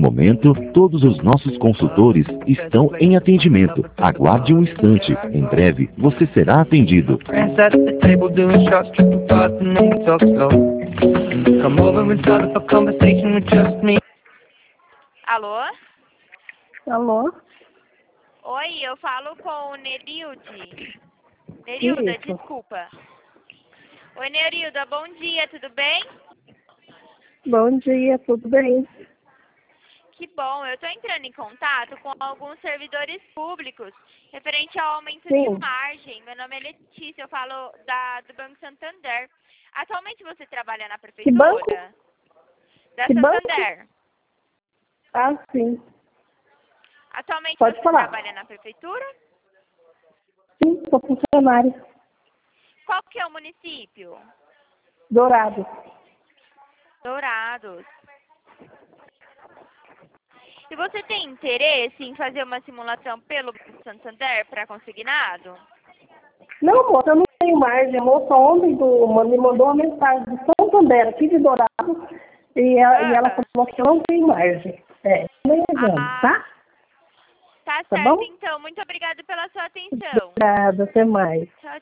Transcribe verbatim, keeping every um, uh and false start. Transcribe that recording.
momento, todos os nossos consultores estão em atendimento. Aguarde um instante. Em breve, você será atendido. Alô? Alô? Oi, eu falo com o Nerilde. Nerilda, Isso. desculpa. Oi, Nerilda, bom dia, tudo bem? Bom dia, tudo bem? Que bom, eu estou entrando em contato com alguns servidores públicos referente ao aumento Sim. de margem. Meu nome é Letícia, eu falo da, do Banco Santander. Atualmente você trabalha na prefeitura? Que banco? Da Que Santander. banco? Ah, sim. Atualmente Pode você falar. trabalha na prefeitura? Sim, sou funcionária. Qual que é o município? Dourado. Dourados. E você tem interesse em fazer uma simulação pelo Banco Santander para consignado? Não, moça, eu não tenho margem. A moça ontem do, me mandou uma mensagem de Santander, aqui de Dourado, e ela, Ah. e ela falou que eu não tenho margem. É, nem Ah. tá? Tá Tá certo, bom? então. Muito obrigada pela sua atenção. Obrigada, até mais. Tchau,